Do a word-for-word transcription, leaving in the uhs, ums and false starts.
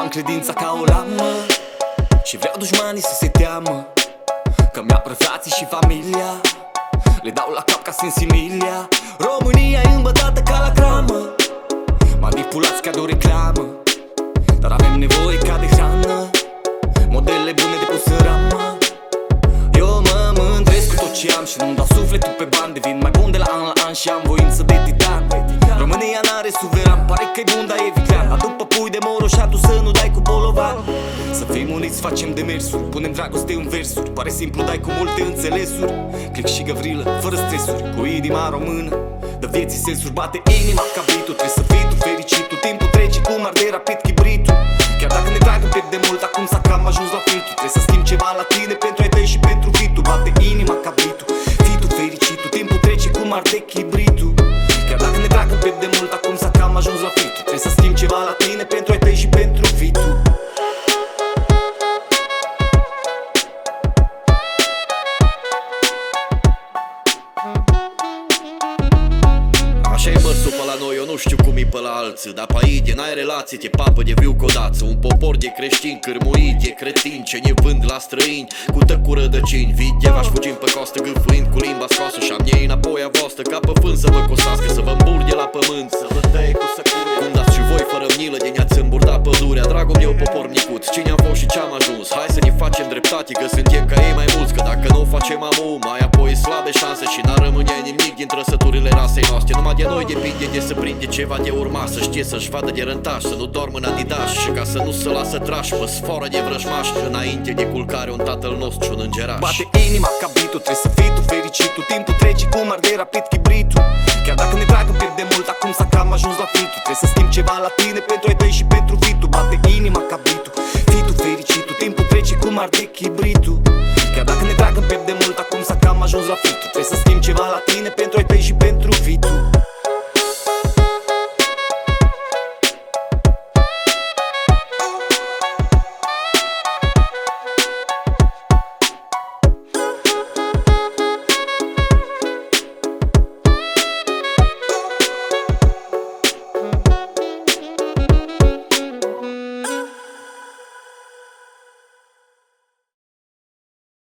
credința ca o lamă și vreau dușmanii să se teamă că mi-a frății și familia. Le dau la cap ca Sensimilia. România e îmbătată ca la cramă, manipulați ca de o reclamă, dar avem nevoie ca de hrană, modele bune de pus în ramă. Eu mă mândresc cu tot ce am și nu-mi dau sufletul pe bani. Devin mai bun de la an la an și am voință de titan. România n-are suveran, pare că-i bun, dar e viclean. Dar după pui de moroșatul să nu dai cu bolovan. Să fim uniți, facem demersuri, punem dragoste în versuri. Pare simplu, dai cu multe înțelesuri. Click și găvrilă, fără stresuri, cu inima română. Dă vieții sensuri, bate inima ca bitul. Trebuie să fii tu fericitul, timpul trece cum arde rapid chibritul. Chiar dacă ne trag un pic de mult, acum s-a cam ajuns la filtru. Trebuie să schimbi ceva la tine pentru ai tăi și pentru vitul. Bate inima ca bitul, fii tu fericitul, timpul trece cum arde chibritul. Chiar dacă ne trag un pic de mult, acum s-a cam ajuns la filtru. Trebuie să schimbi ceva la tine pentru ai tăi și pentru vitul. Așa e mărsul pe la noi, eu nu știu cum e pe la alții. Dar pe aici n-ai relații, te papă de viu codață. Un popor de creștini cârmuit, de cretini, ce ne vând la străini cu tăcu rădăcini. Videvaș fugim pe costă gâfâind cu limba scoasă și am ei înapoi a voastră ca pe fân să vă costească, să vă îmburge la pământ, să vă tăie cu săcuri. Când dați și voi fără milă de ne-ați îmburdat pădurea. Dragul meu popor micuț, cine am fost și ce-am ajuns? Hai să ne facem dreptate că suntem ca ei mai mulți. Că dacă nu o facem amu, mai apoi slabe șanse și n-ar rămâne nimic din trăsăturile rasei noastre. Numai de noi depinde de să prinde ceva de urma, să știe să-și vadă de rântaș, să nu doarmă în adidas și ca să nu se lasă traș pe sforă de vrăjmaș. Înainte de culcare un tatăl nostru și un îngeraș. Bate inima ca bitul, trebuie să fii tu fericitul, timpul trece cum arde rapid chibritul. Chiar dacă ne trag un pic de mult, acum s-a cam ajuns la filtru. Trebuie să schimbi ceva la tine pentru ai tăi și pentru vitul. Bate inima ca bitul, fii tu fericitul, timpul trece cum arde chibritul.